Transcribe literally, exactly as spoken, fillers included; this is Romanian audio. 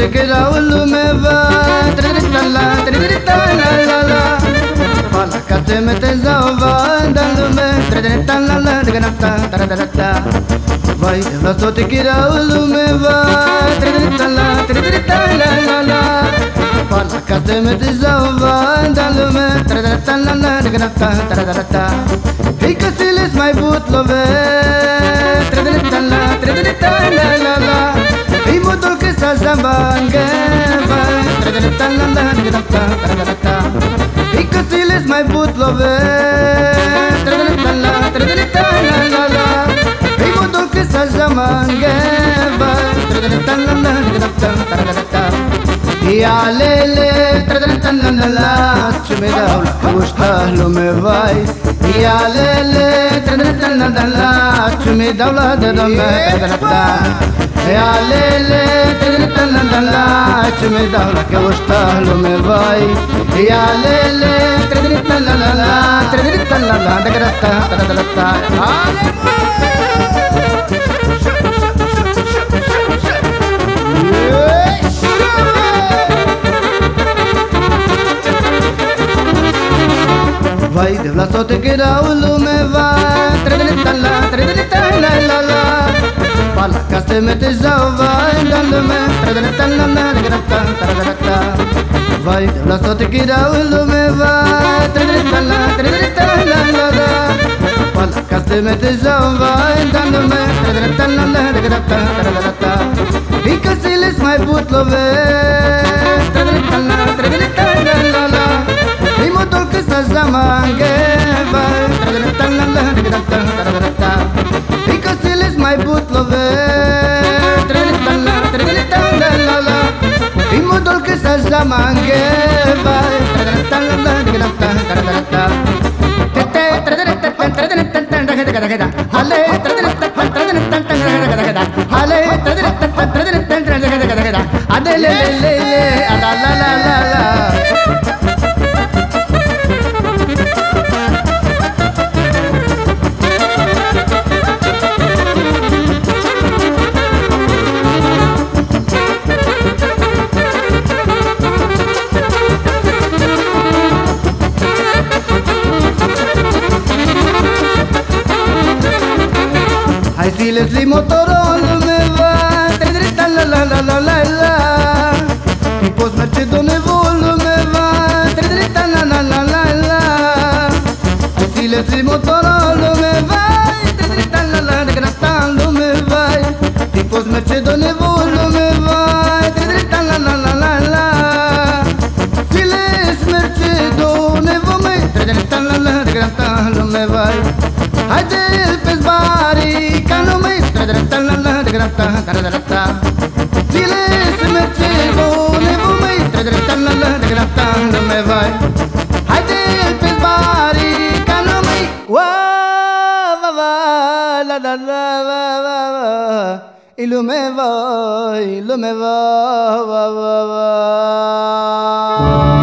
take it out lume va tridita la tridita la la la pala kate mete zava dalume tridita la la diganata taradata vai la so take it out lume va tridita la tridita la la la pala kate mete zava dalume tridita la la diganata taradata Ikasil is my boot love tridita la tridita la la la Imodol ke sazambange va tridita la la diganata taradata Ikasil is my boot love tridita la tridita la la la Imodol ke sazambange va tridita la la diganata taradata Ya lele tridita la la la chumeda ushta lo me vai Ya lele tridita la la la chumeda la da me taradata Ya lele tridita la la la chumeda ke ushta lo me vai Ya lele tridita la la la tridita la la dagarata taradata Vai de la sote que da lume va tridita la tridita la la la pala kaste mete zava dalume tridita la la diganata taradata vai de la sote que da lume va tridita la tridita la la la pala kaste mete zava dalume tridita la la diganata taradata Ikasil is my boot love tridita la tridita la la la Imodol ke sazamange va tridita la la diganata taradata Ikasil is my boot love tridita la tridita la la la Imodol ke sazamange va tridita la la diganata taradata Tete tridita tridita tridita hale tridita tridita tridita hale tridita tridita tridita adele le le la la la la la Hai siles li motorol me va tridita la la la la la la Tipos mercedo ne vol me va tridita la la la la la Hai siles li motorol me va tridita la la diganata me va Tipos mercedo ne vol me va tridita la la la la la Siles mercedo ne vol me tridita la la diganata me va Adel pes bari kanu me tridita la la diganata taradata Siles mercedo ne vol me tridita la la diganata me vai Adel pes bari kanu me wa va va la la la va va va ilu me va ilu me va va va va